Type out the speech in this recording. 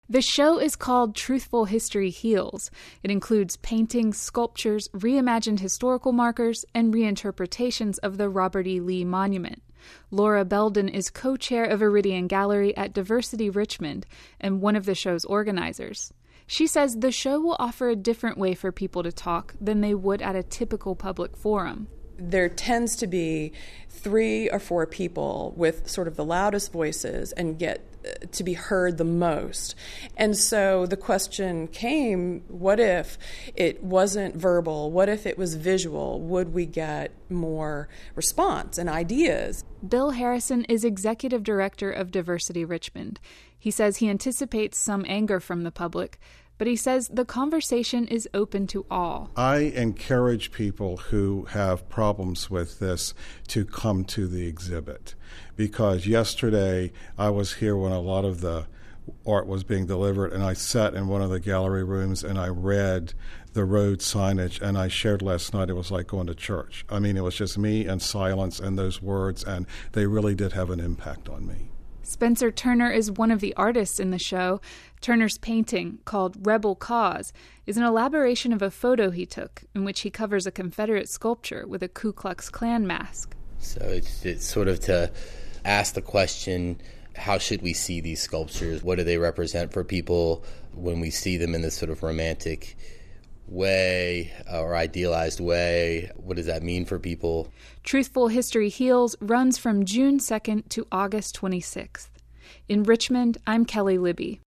The show is called Truthful History Heals. It includes paintings, sculptures, reimagined historical markers, and reinterpretations of the Robert E. Lee Monument. Laura Belden is co-chair of Iridian Gallery at Diversity Richmond and one of the show's organizers. She says the show will offer a different way for people to talk than they would at a typical public forum. There tends to be 3 or 4 people with sort of the loudest voices and get to be heard the most. And so the question came, what if it wasn't verbal? What if it was visual? Would we get more response and ideas? Bill Harrison is executive director of Diversity Richmond. He says he anticipates some anger from the public, but he says the conversation is open to all. I encourage people who have problems with this to come to the exhibit, because yesterday I was here when a lot of the art was being delivered, and I sat in one of the gallery rooms and I read the road signage, and I shared last night it was like going to church. I mean, it was just me and silence and those words, and they really did have an impact on me. Spencer Turner is one of the artists in the show. Turner's painting, called Rebel Cause, is an elaboration of a photo he took in which he covers a Confederate sculpture with a Ku Klux Klan mask. So it's sort of to ask the question, how should we see these sculptures? What do they represent for people when we see them in this sort of romantic way or idealized way? What does that mean for people? Truthful History Heals runs from June 2nd to August 26th. In Richmond, I'm Kelly Libby.